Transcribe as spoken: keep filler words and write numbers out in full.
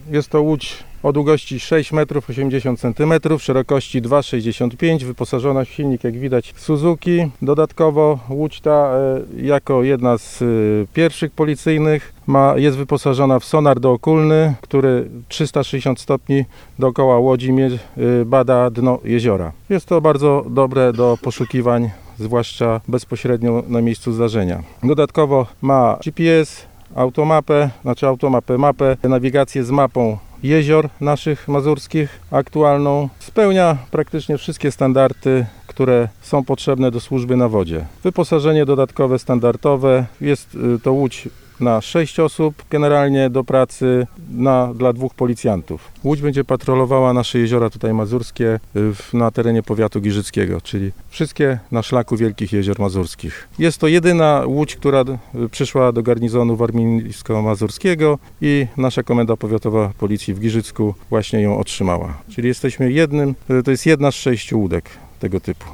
Jest to łódź o długości sześć metrów osiemdziesiąt centymetrów, szerokości dwa przecinek sześćdziesiąt pięć, wyposażona w silnik, jak widać, Suzuki. Dodatkowo łódź ta jako jedna z pierwszych policyjnych ma, jest wyposażona w sonar dookulny, który trzysta sześćdziesiąt stopni dookoła łodzi bada dno jeziora. Jest to bardzo dobre do poszukiwań, zwłaszcza bezpośrednio na miejscu zdarzenia. Dodatkowo ma G P S, automapę, znaczy automapę, mapę, nawigację z mapą jezior naszych mazurskich aktualną. Spełnia praktycznie wszystkie standardy, które są potrzebne do służby na wodzie. Wyposażenie dodatkowe standardowe. Jest to łódź na sześć osób, generalnie do pracy na, dla dwóch policjantów. Łódź będzie patrolowała nasze jeziora tutaj mazurskie w, na terenie powiatu giżyckiego, czyli wszystkie na szlaku Wielkich Jezior Mazurskich. Jest to jedyna łódź, która przyszła do garnizonu warmińsko-mazurskiego i nasza Komenda Powiatowa Policji w Giżycku właśnie ją otrzymała. Czyli jesteśmy jednym, to jest jedna z sześciu łódek tego typu.